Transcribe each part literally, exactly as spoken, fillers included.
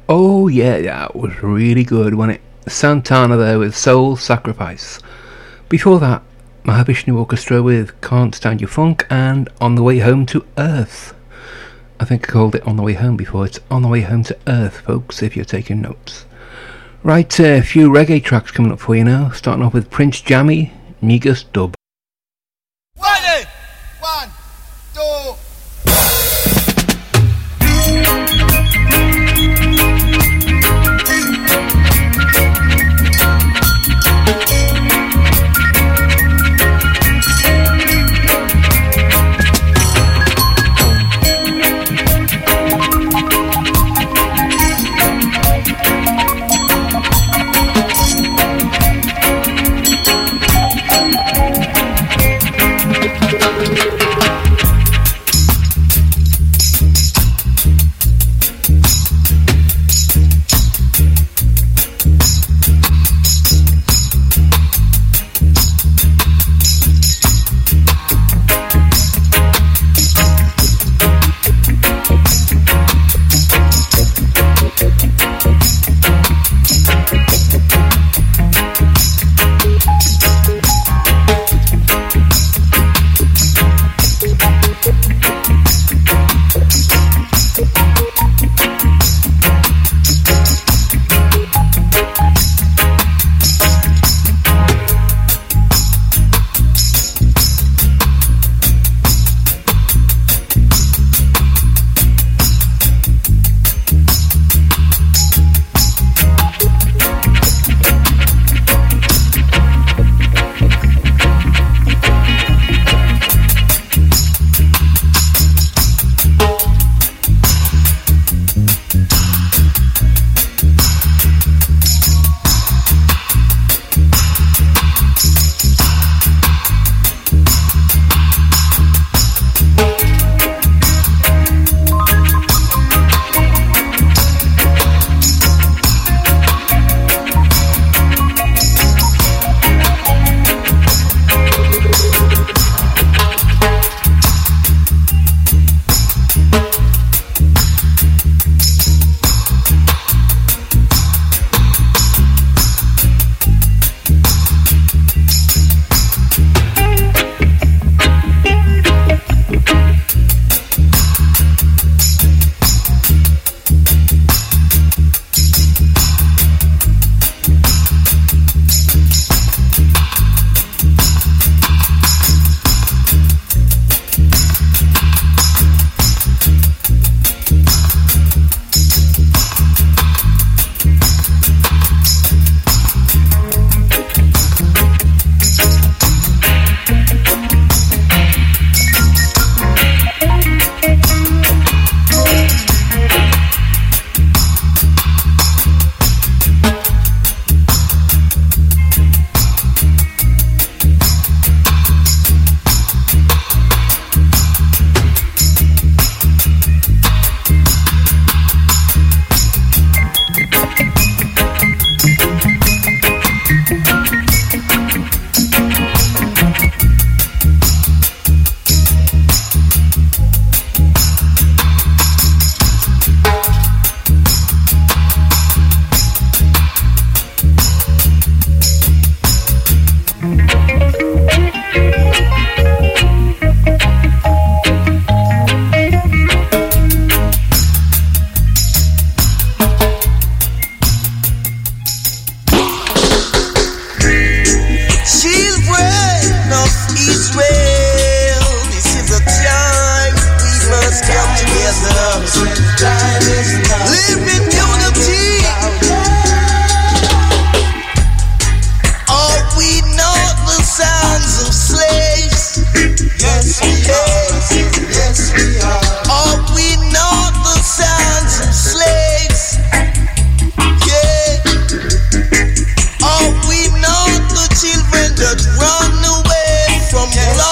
Oh yeah, that was really good, wasn't it? Santana there with Soul Sacrifice. Before that, Mahavishnu Orchestra with Can't Stand Your Funk and On the Way Home to Earth. I think I called it On the Way Home before. It's On the Way Home to Earth, folks, if you're taking notes. Right, a uh, few reggae tracks coming up for you now, starting off with Prince Jammy, Negus Dub. Ready? One, two.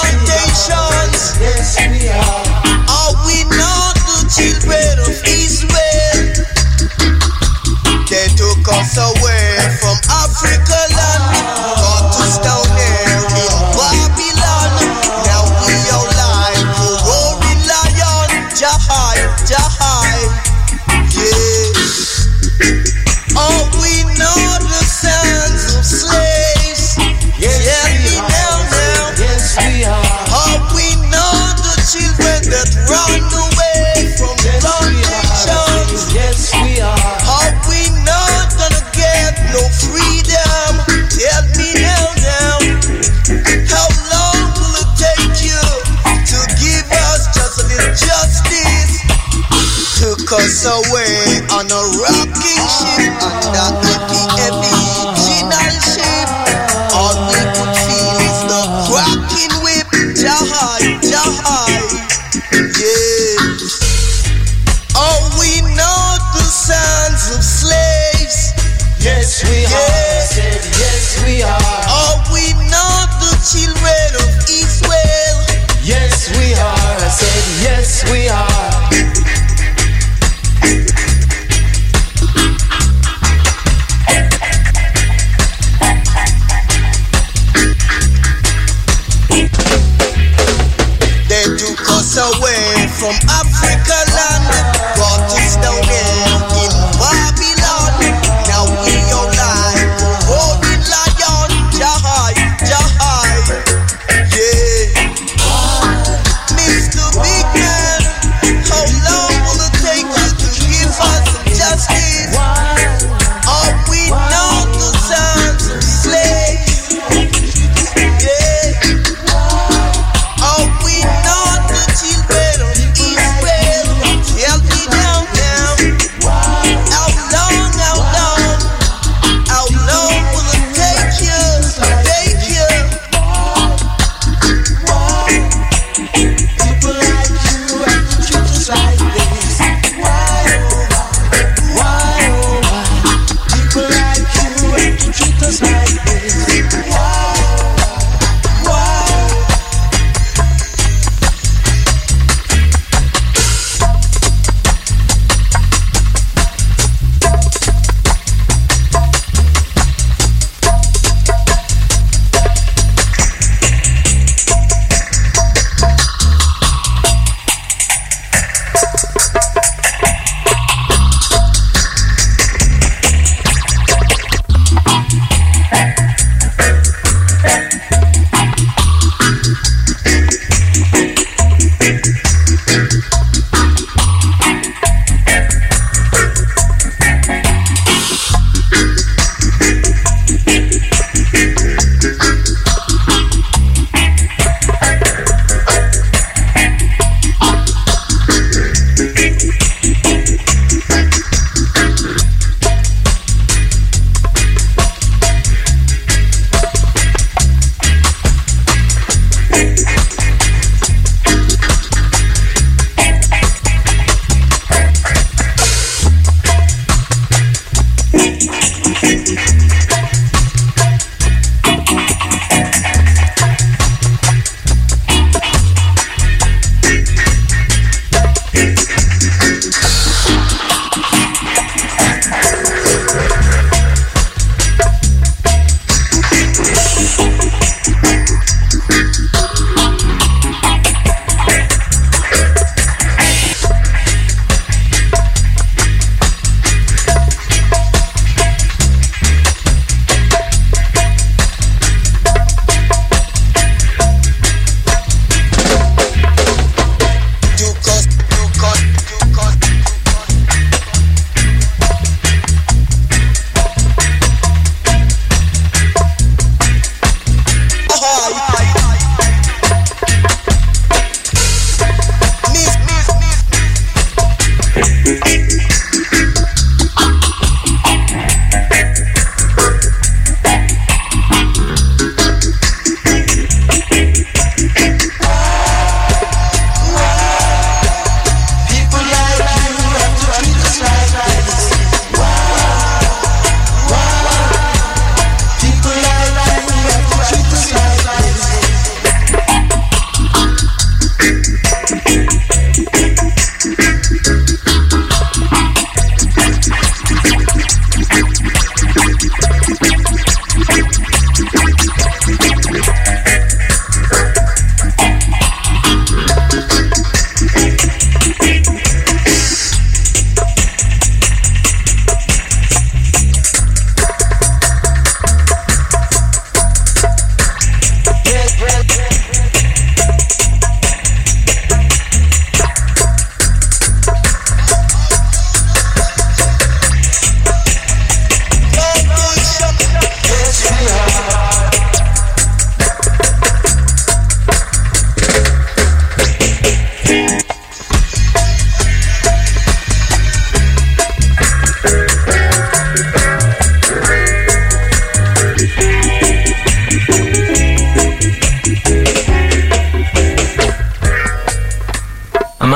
Yes, we are. Are we not the children of Israel? took us away on a rocking ship under the heavy original ship. All we could feel is the cracking whip. Jahai, Jahai, yes. Oh, we know the sounds of slaves. Yes, we are. I said, yes, we are. Oh, we know the children of Israel. Yes, we are. I said, yes, we are. They took us away from Africa land, brought us down here in Babylon. Now we are like a holy lion. Jahai, Jahai, yeah. Mister Big Man, how long will it take you to give us some justice? Oh, we know the sons of slaves, yeah. Oh, we know the children of Israel. Tell me now, now, how long, how long, how long will it take you, take you? People like you have to treat us like this. Why, oh, why, why, oh, why? People like you have to treat us like this. Why, why?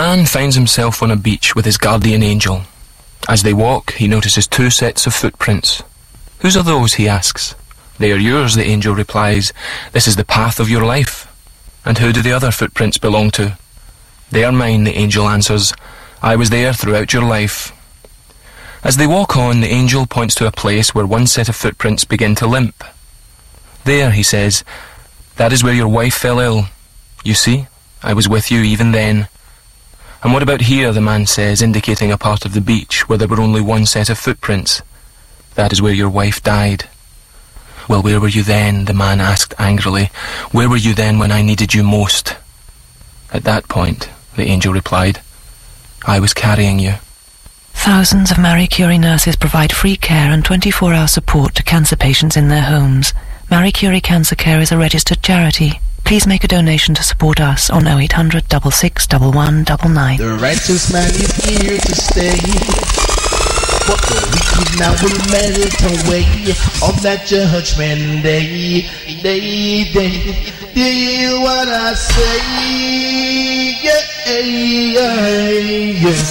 man finds himself on a beach with his guardian angel. As they walk, he notices two sets of footprints. "Whose are those?" he asks. "They are yours," the angel replies. "This is the path of your life." "And who do the other footprints belong to?" "They are mine," the angel answers. "I was there throughout your life." As they walk on, the angel points to a place where one set of footprints begin to limp. "There," he says, "that is where your wife fell ill. You see, I was with you even then." "And what about here?" the man says, indicating a part of the beach where there were only one set of footprints. "That is where your wife died." "Well, where were you then?" the man asked angrily. "Where were you then when I needed you most?" "At that point," the angel replied, "I was carrying you." Thousands of Marie Curie nurses provide free care and twenty-four hour support to cancer patients in their homes. Marie Curie Cancer Care is a registered charity. Please make a donation to support us on oh eight hundred, six six one one nine nine. The righteous man is here to stay, but the wicked now will melt away on that judgment day. Day, day, do you hear what I say? Yeah, yeah, yeah.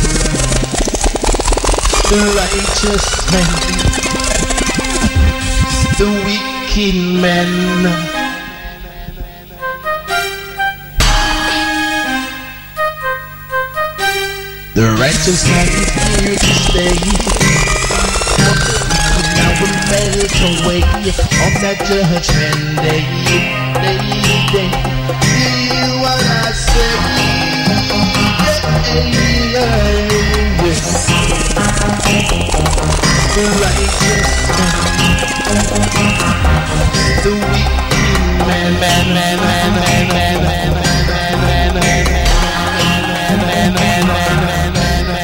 The righteous man, the wicked man. The righteous man is here to stay, but the wicked now will melt away on that judgment day. Day, day, hear what I say? Yeah, yeah, yeah. The righteous man, the wicked man, man, man, man, man, man, man, man, man, man, man, man, man, man, man.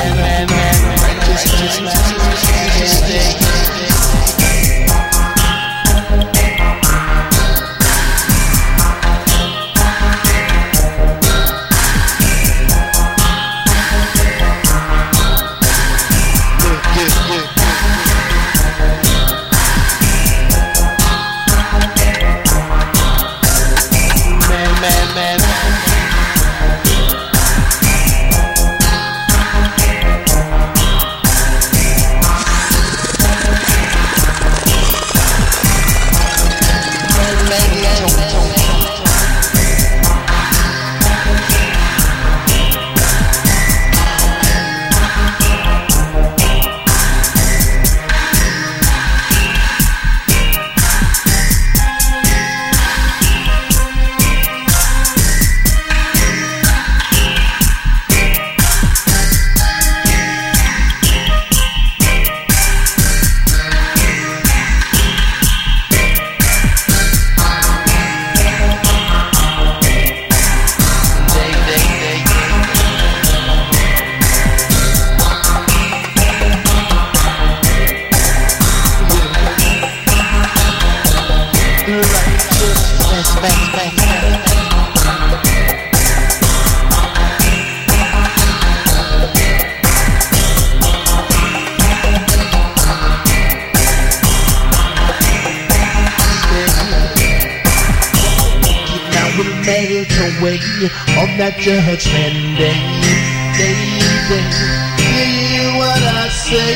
On that judgment day, day, day, hear what I say?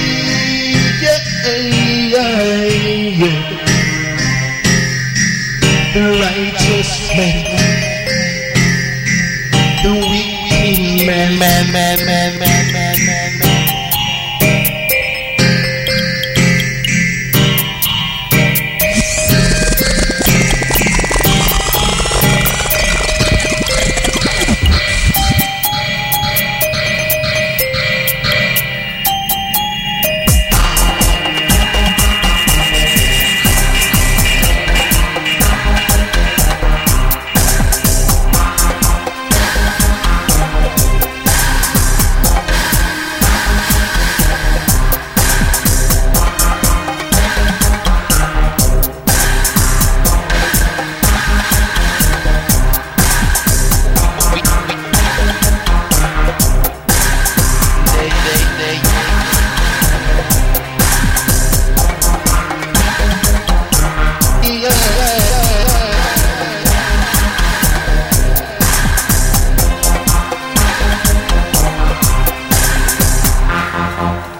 Yeah, yeah, yeah. The righteous man, the wicked man, man, man, man, man, man, man, man.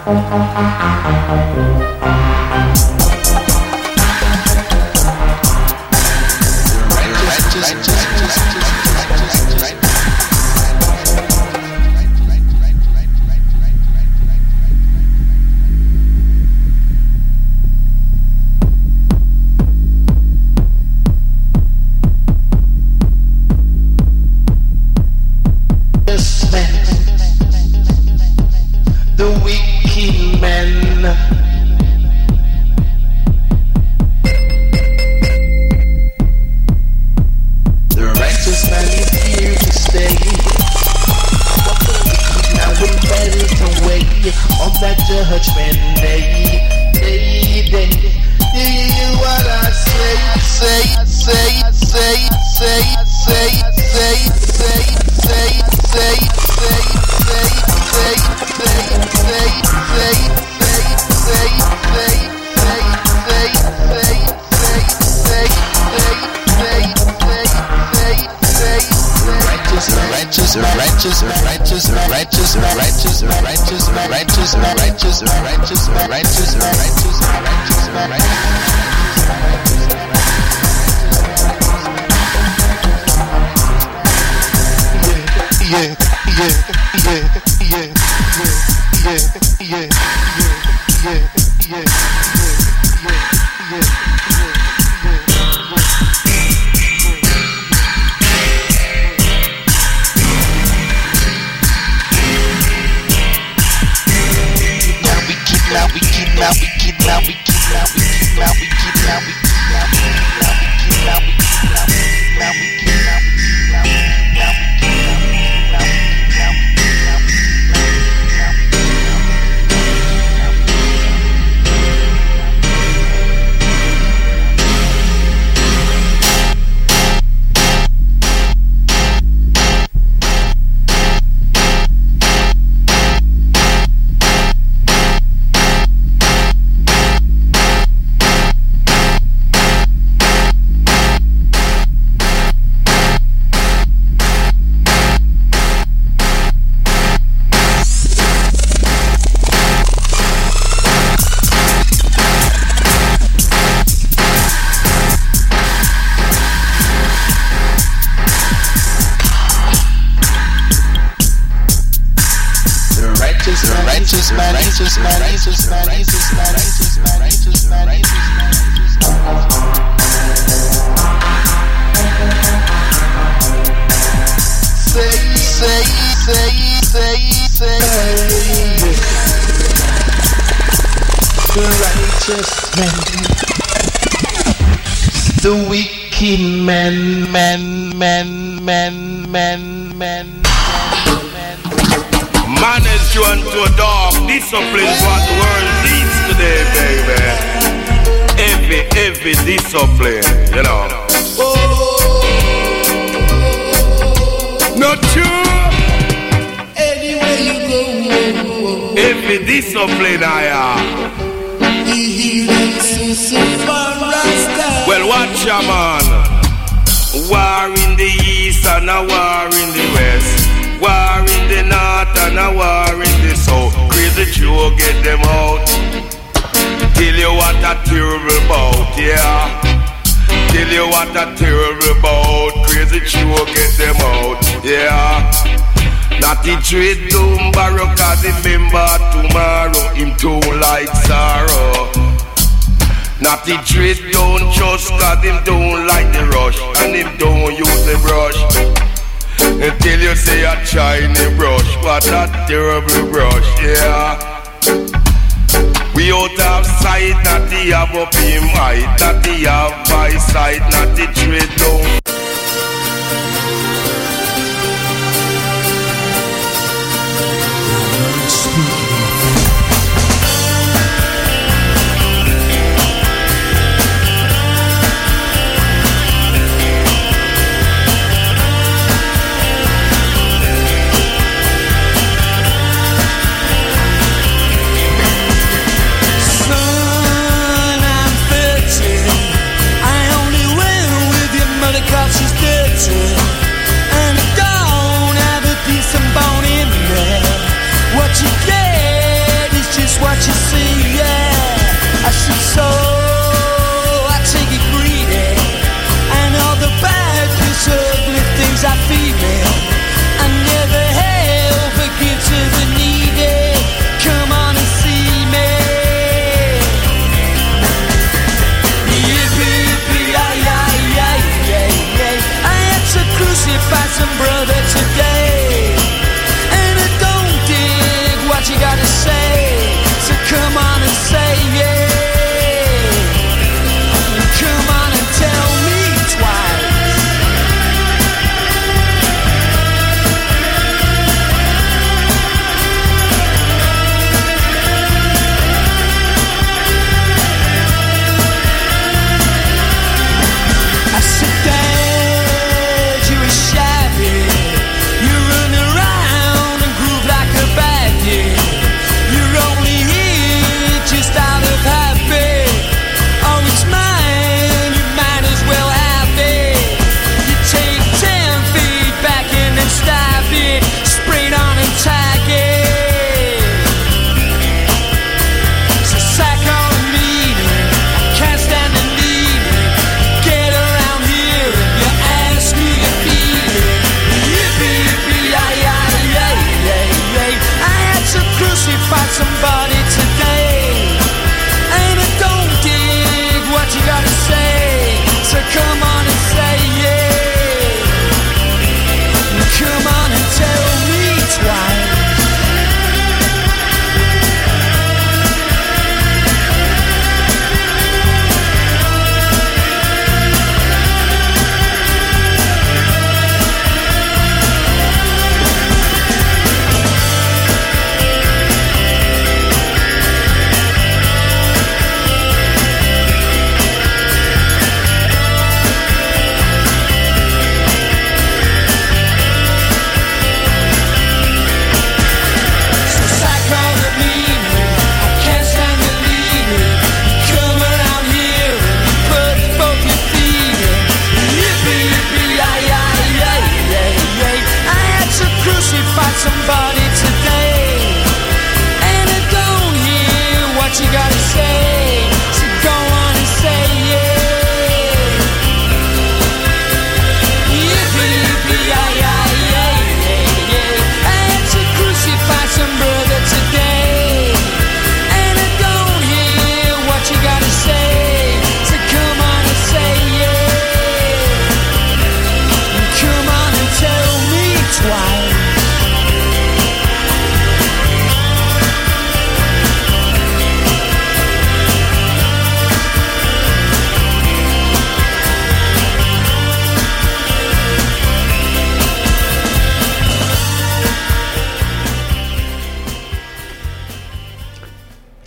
Trade doom barrow, cause remember tomorrow him too like sorrow. Not the trade don't just cause him don't like the rush, and him don't use the brush. Until you say a shiny brush, what a terrible brush, yeah. We out of sight, not the have up him height, not the have by sight, not the trade down. Cause she's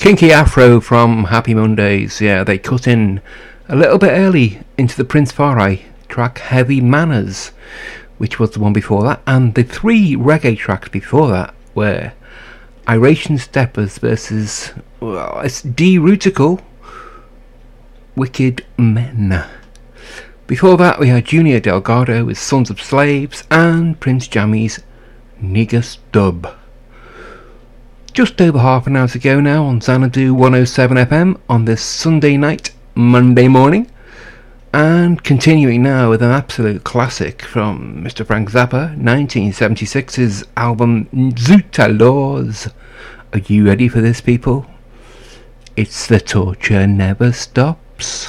Kinky Afro from Happy Mondays. Yeah, they cut in a little bit early into the Prince Farai track Heavy Manners, which was the one before that, and the three reggae tracks before that were Iration Steppers versus, well, it's D-Rutical, Wicked Men. Before that we had Junior Delgado with Sons of Slaves and Prince Jammy's Nigger Dub. Just over half an hour to go now on Xanadu one oh seven F M on this Sunday night, Monday morning. And continuing now with an absolute classic from Mister Frank Zappa, nineteen seventy-six's album Zoot Laws. Are you ready for this, people? It's The Torture Never Stops.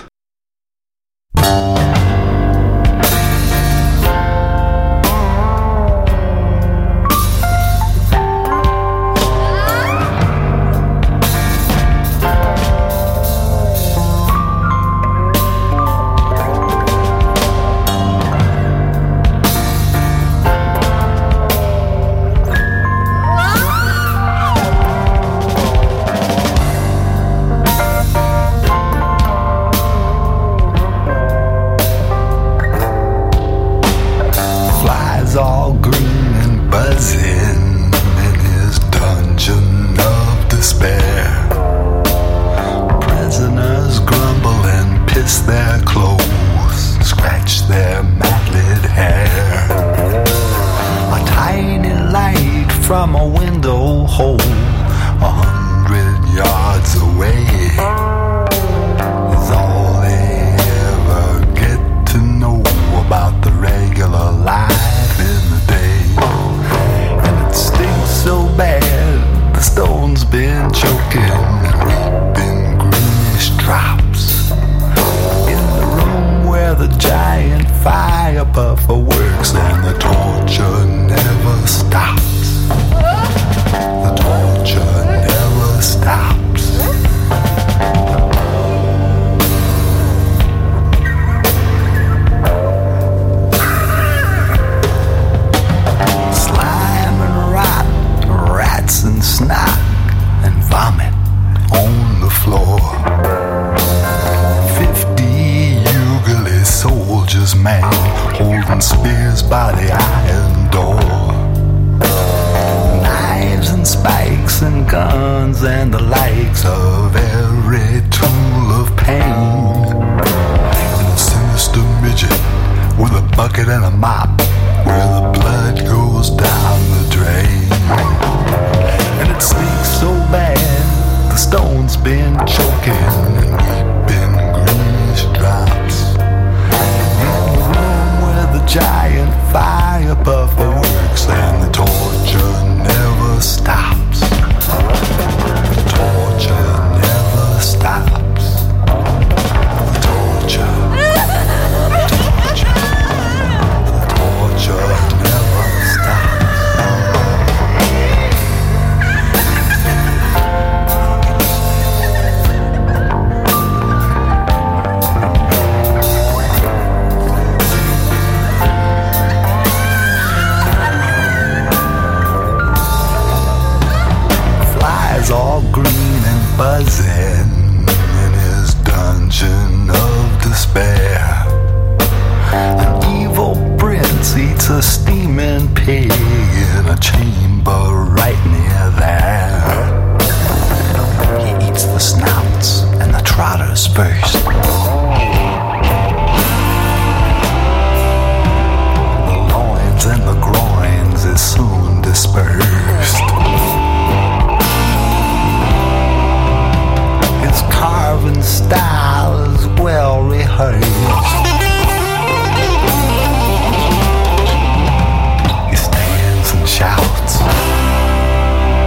He stands and shouts.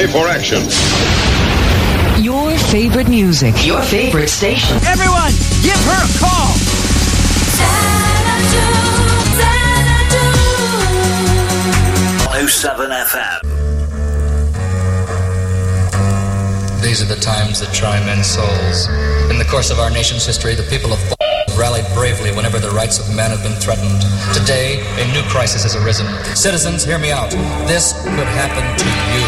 ready for action. Your favorite music. Your favorite station. Everyone, give her a call. one oh seven F M. These are the times that try men's souls. In the course of our nation's history, the people of have rallied bravely whenever the rights of man have been threatened. Today, a new crisis has arisen. Citizens, hear me out. This could happen to you.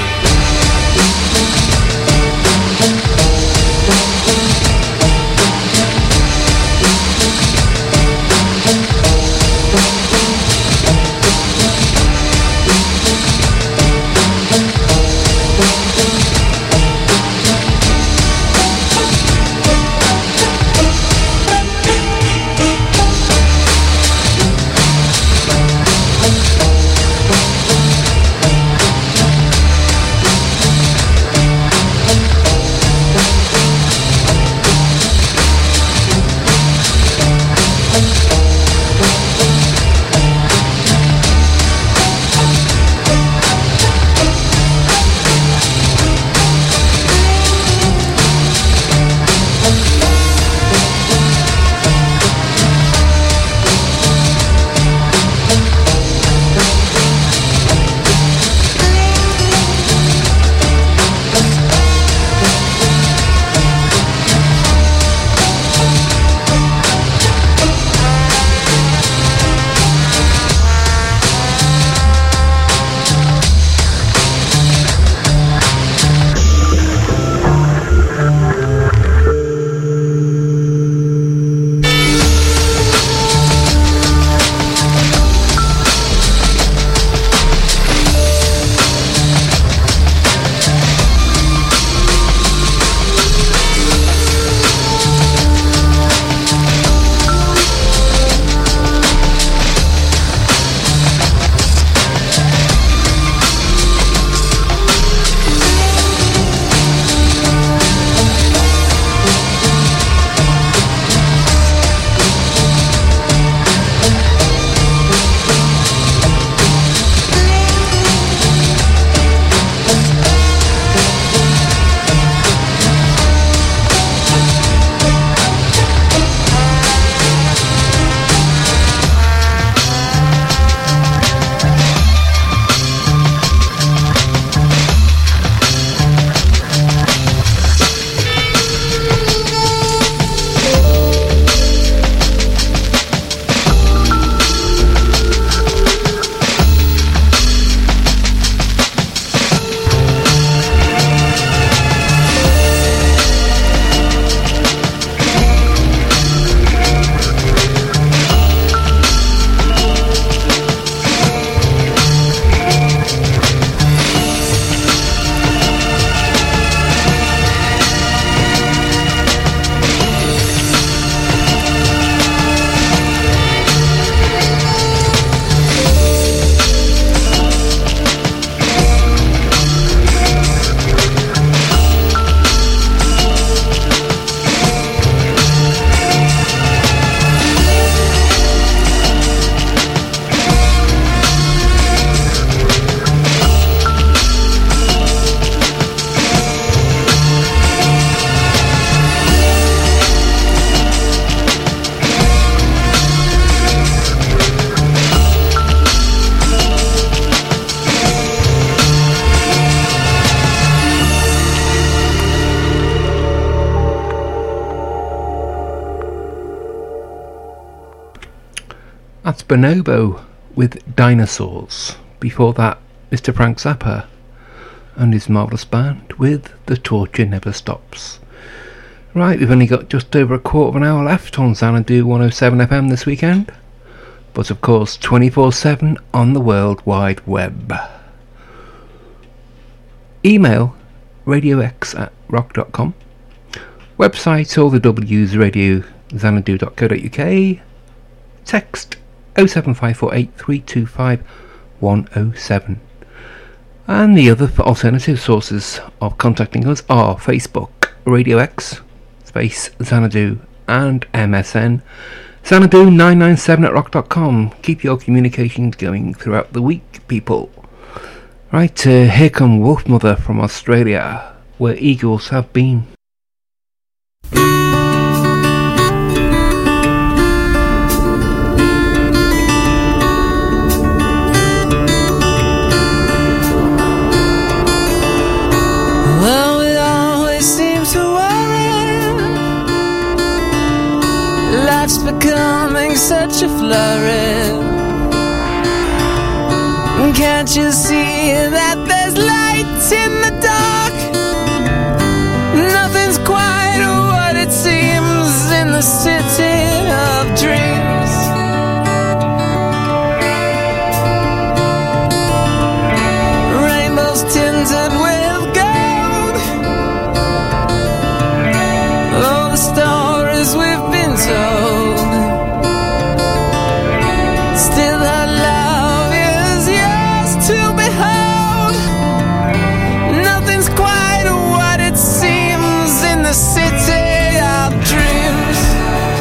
That's Bonobo with Dinosaurs. Before that, Mister Frank Zappa and his marvellous band with The Torture Never Stops. Right, we've only got just over a quarter of an hour left on Xanadu one oh seven F M this weekend, but of course twenty-four seven on the World Wide Web. Email radiox at rock dot com. Website all the W's, radio xanadu dot co dot uk. Text oh seven five four eight three two five one oh seven. And the other alternative sources of contacting us are Facebook, Radio X, space Xanadu, and M S N, Xanadu nine nine seven at rock dot com. Keep your communications going throughout the week, people. Right, uh, here come Wolfmother from Australia, where eagles have been. Well, we always seem to worry. Life's becoming such a flurry. Can't you see that there's light in the dark? Nothing's quite what it seems in the city of dreams. Rainbows tinted with gold, all the stories we've been told. Still our love is yours to behold. Nothing's quite what it seems in the city of dreams.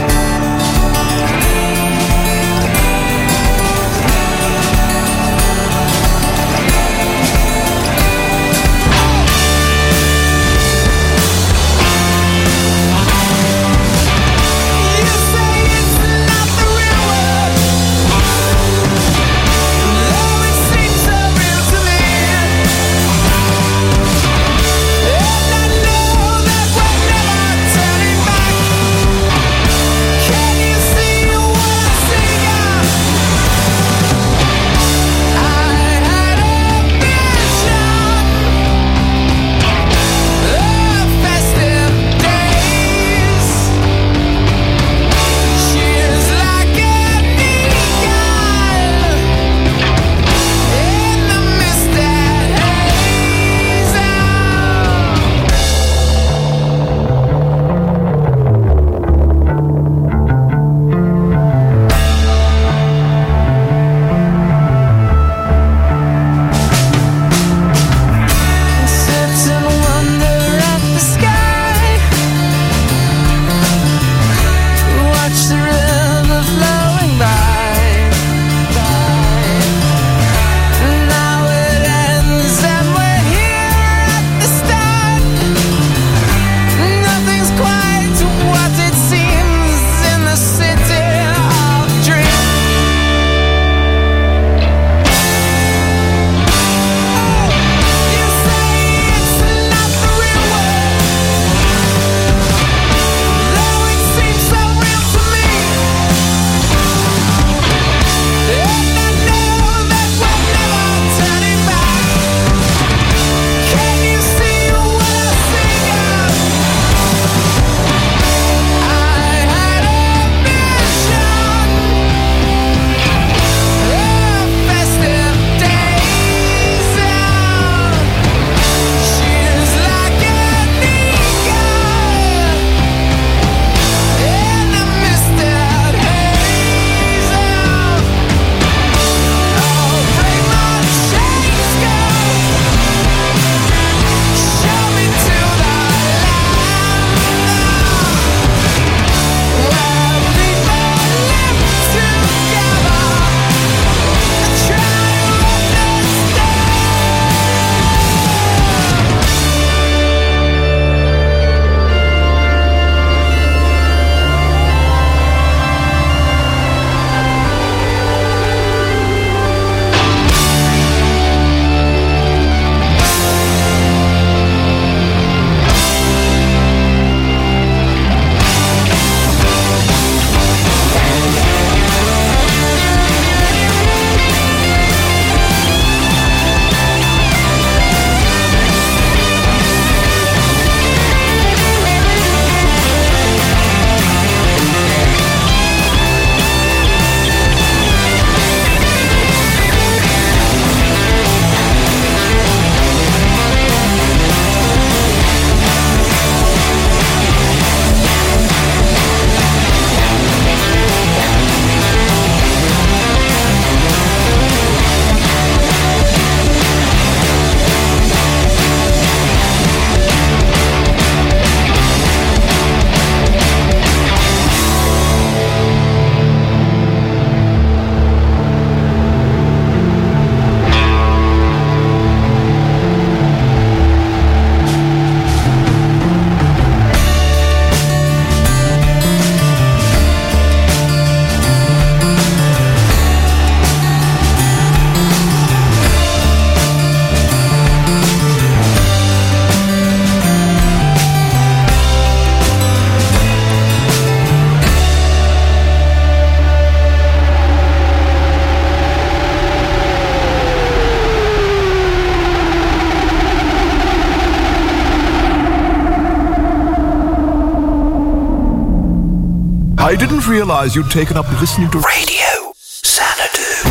didn't realise you'd taken up listening to Radio Xanadu.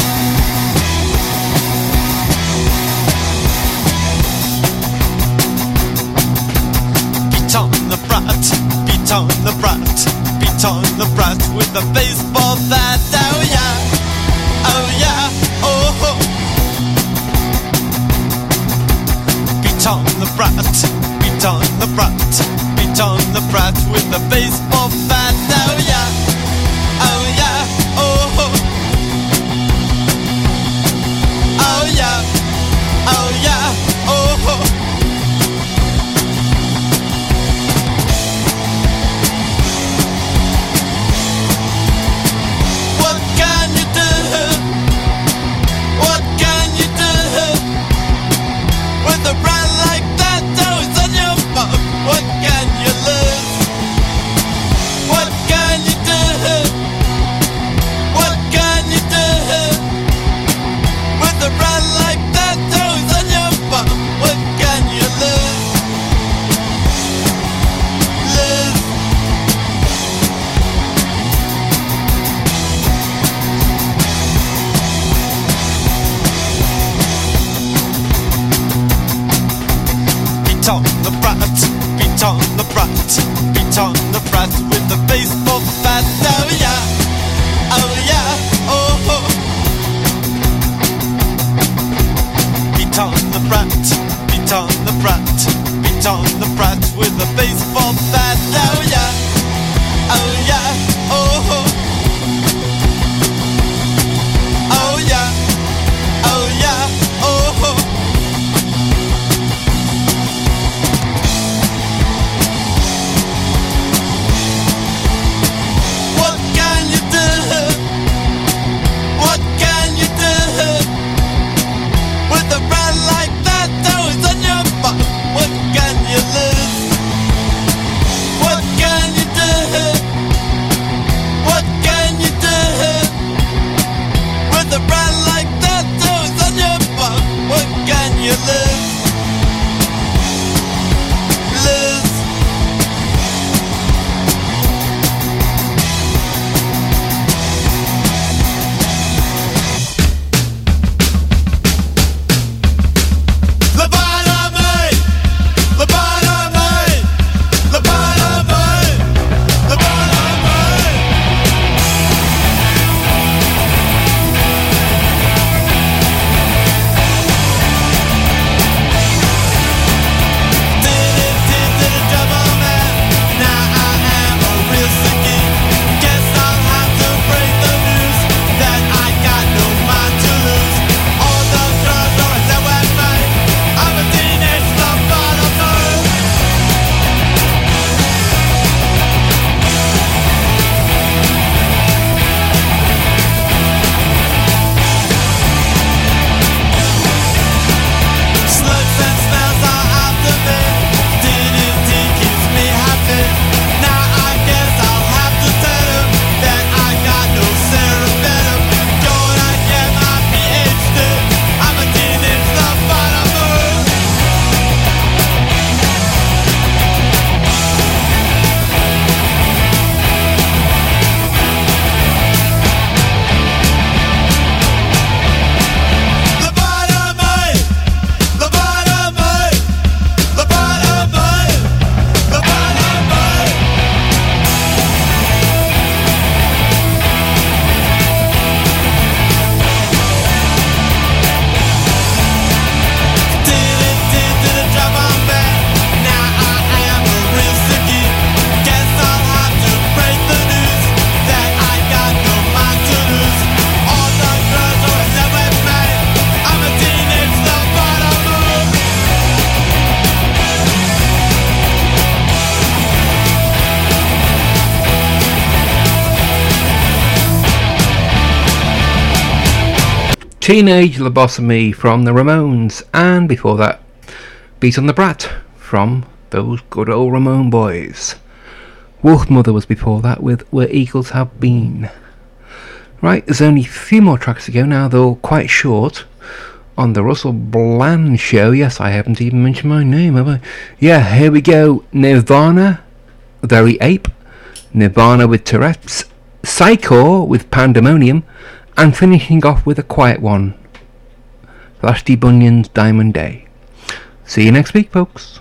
Beat on the brat, beat on the brat, beat on the brat with a baseball bat. Oh yeah, oh yeah, oh ho. Beat on the brat, beat on the brat, beat on the brat with a baseball bat. Oh yeah, oh yeah, oh ho. Oh yeah, oh yeah, oh ho. A brand like that, though it's on your phone. What can you lose? What can you do? What can you do? With a brand like that, though it's on your phone. What can you lose? Lose. Beat on the brat, beat on the brat, beat on the brat with the baseball bat. Oh yeah, oh yeah, oh ho. Beat on the brat, beat on the brat, beat on the brat with the baseball bat. Oh yeah, oh yeah, oh ho. Oh yeah, oh yeah, oh ho. Teenage Lobotomy from the Ramones, and before that, Beat on the Brat from those good old Ramone boys. Wolfmother was before that with Where Eagles Have Been. Right, there's only a few more tracks to go now, they're all quite short. On the Russell Bland show, yes, I haven't even mentioned my name, have I? Yeah, here we go. Nirvana, Very Ape, Nirvana with Tourette's, Psycho with Pandemonium, and finishing off with a quiet one, Vashti Bunyan's Diamond Day. See you next week, folks.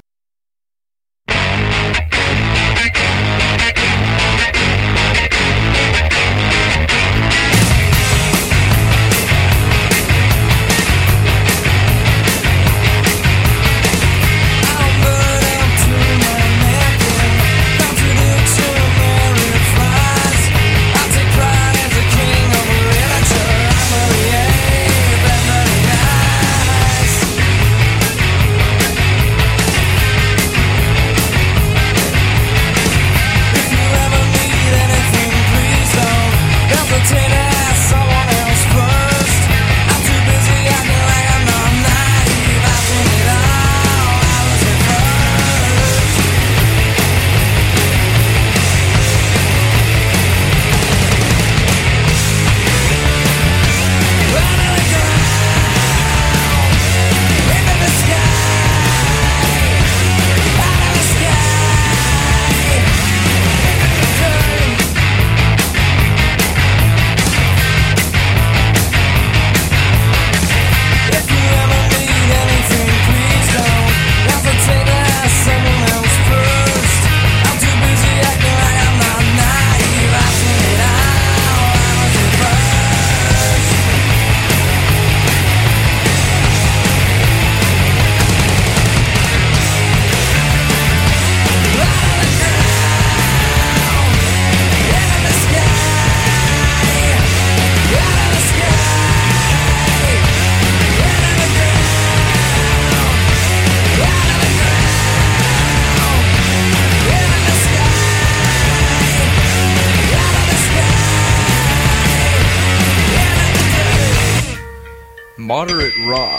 Moderate rock.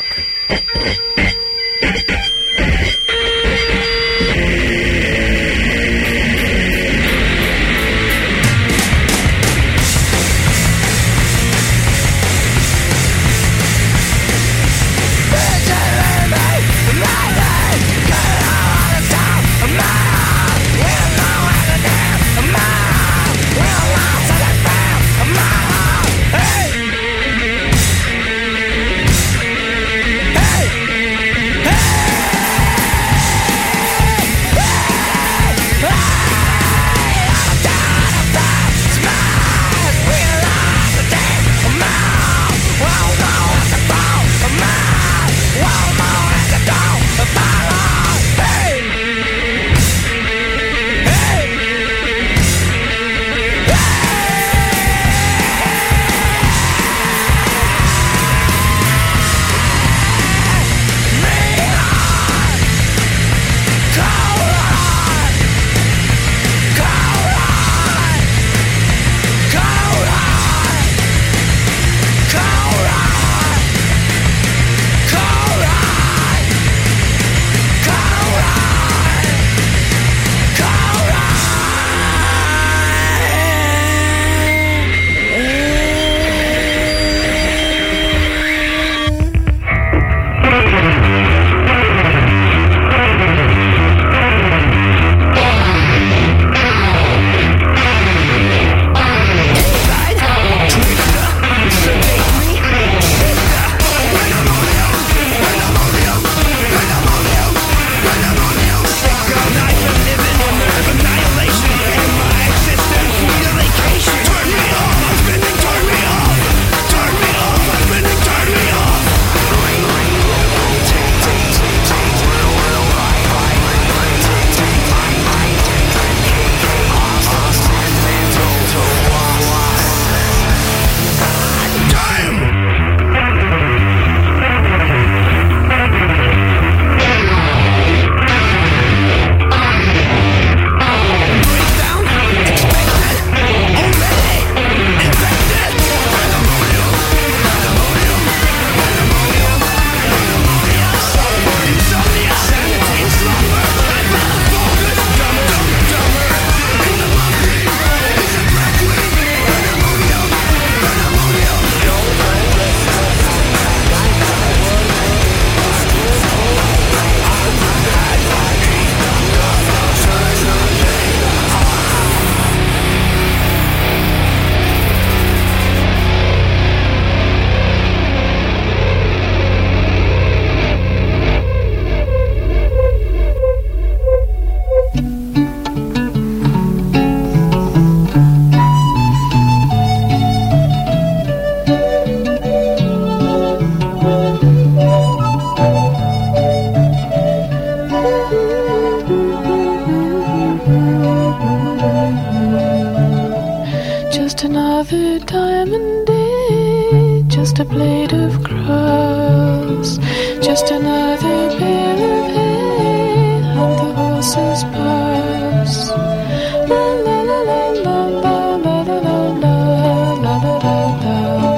Hey! of diamond day, just a blade of grass, just another bale of hay, and the horses pass. La la la la la la la la la la la la la.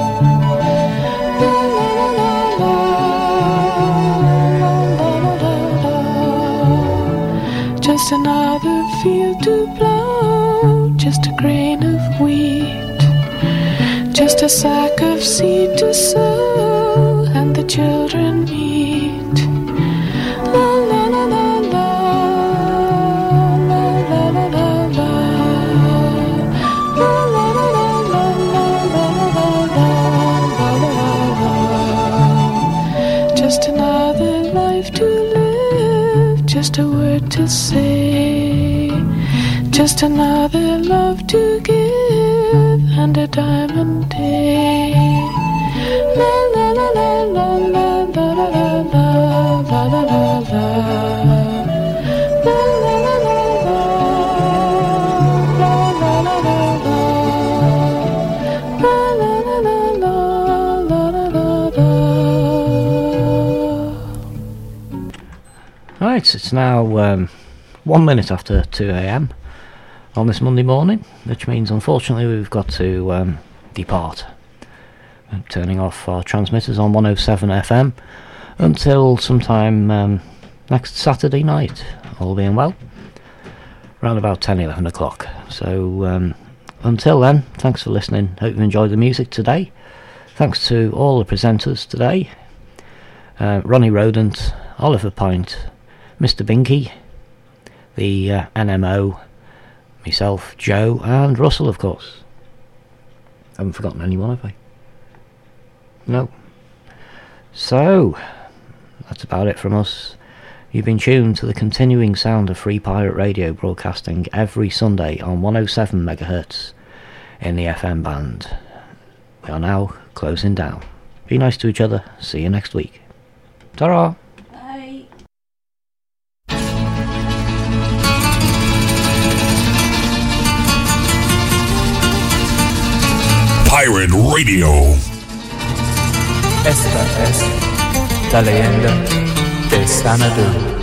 Just another field to plough, just a grain of wheat, just a sack of seed to sow, and the children meet. La la la la la, la la la la la, la la la la la, la la la. Just another life to live, just a word to say, just another love to give, and a diamond day. La la la la la la la la la la la la la la. Right, it's now um, one minute after two a.m. on this Monday morning, which means unfortunately we've got to um, depart. I'm turning off our transmitters on one oh seven F M until sometime um, next Saturday night, all being well, around about ten, eleven o'clock. So um, until then, thanks for listening. Hope you enjoyed the music today. Thanks to all the presenters today, uh, Ronnie Rodent, Oliver Pint, Mister Binky, the uh, N M O, myself, Joe, and Russell, of course. Haven't forgotten anyone, have I? No. So, that's about it from us. You've been tuned to the continuing sound of Free Pirate Radio, broadcasting every Sunday on one oh seven megahertz in the F M band. We are now closing down. Be nice to each other. See you next week. Ta-ra! Bye. Pirate Radio. Esta es la leyenda de Xanadu.